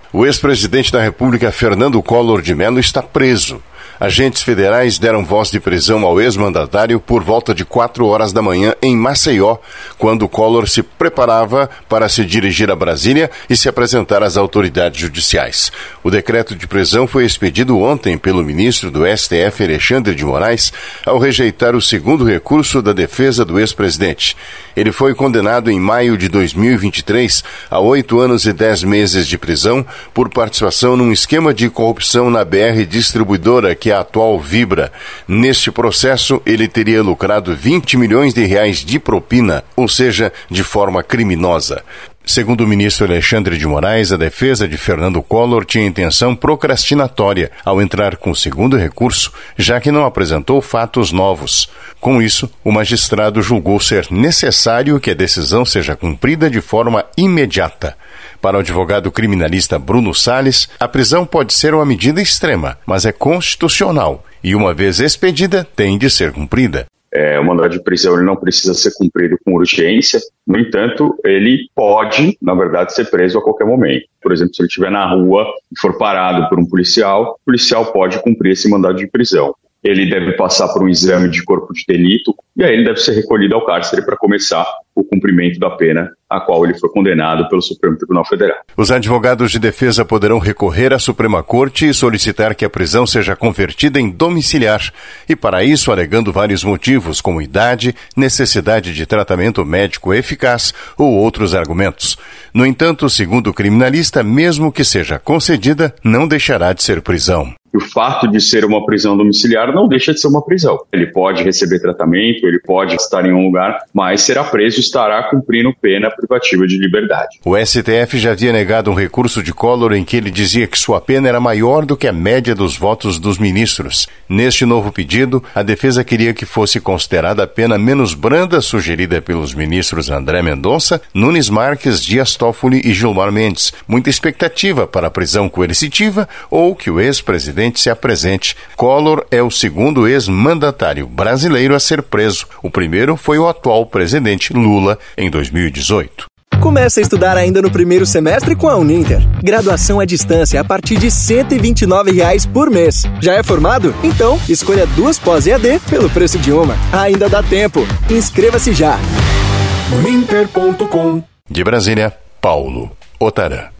O ex-presidente da República, Fernando Collor de Mello, está preso. Agentes federais deram voz de prisão ao ex-mandatário por volta de 4 horas da manhã em Maceió, quando Collor se preparava para se dirigir a Brasília e se apresentar às autoridades judiciais. O decreto de prisão foi expedido ontem pelo ministro do STF, Alexandre de Moraes, ao rejeitar o segundo recurso da defesa do ex-presidente. Ele foi condenado em maio de 2023 a 8 anos e 10 meses de prisão por participação num esquema de corrupção na BR Distribuidora, que é a atual Vibra. Neste processo, ele teria lucrado 20 milhões de reais de propina, ou seja, de forma criminosa. Segundo o ministro Alexandre de Moraes, a defesa de Fernando Collor tinha intenção procrastinatória ao entrar com o segundo recurso, já que não apresentou fatos novos. Com isso, o magistrado julgou ser necessário que a decisão seja cumprida de forma imediata. Para o advogado criminalista Bruno Salles, a prisão pode ser uma medida extrema, mas é constitucional e, uma vez expedida, tem de ser cumprida. O mandado de prisão ele não precisa ser cumprido com urgência, no entanto, ele pode, na verdade, ser preso a qualquer momento. Por exemplo, se ele estiver na rua e for parado por um policial, o policial pode cumprir esse mandado de prisão. Ele deve passar por um exame de corpo de delito e aí ele deve ser recolhido ao cárcere para começar o cumprimento da pena a qual ele foi condenado pelo Supremo Tribunal Federal. Os advogados de defesa poderão recorrer à Suprema Corte e solicitar que a prisão seja convertida em domiciliar, e para isso alegando vários motivos, como idade, necessidade de tratamento médico eficaz ou outros argumentos. No entanto, segundo o criminalista, mesmo que seja concedida, não deixará de ser prisão. O fato de ser uma prisão domiciliar não deixa de ser uma prisão. Ele pode receber tratamento, ele pode estar em um lugar, mas será preso e estará cumprindo pena privativa de liberdade. O STF já havia negado um recurso de Collor em que ele dizia que sua pena era maior do que a média dos votos dos ministros. Neste novo pedido, a defesa queria que fosse considerada a pena menos branda sugerida pelos ministros André Mendonça, Nunes Marques, Dias Toffoli e Gilmar Mendes. Muita expectativa para a prisão coercitiva ou que o ex-presidente se apresente. Collor é o segundo ex-mandatário brasileiro a ser preso. O primeiro foi o atual presidente Lula, em 2018. Comece a estudar ainda no primeiro semestre com a Uninter. Graduação à distância a partir de R$ 129 por mês. Já é formado? Então, escolha 2 pós-EAD pelo preço de uma. Ainda dá tempo. Inscreva-se já. Uninter.com. De Brasília, Paulo Otarã.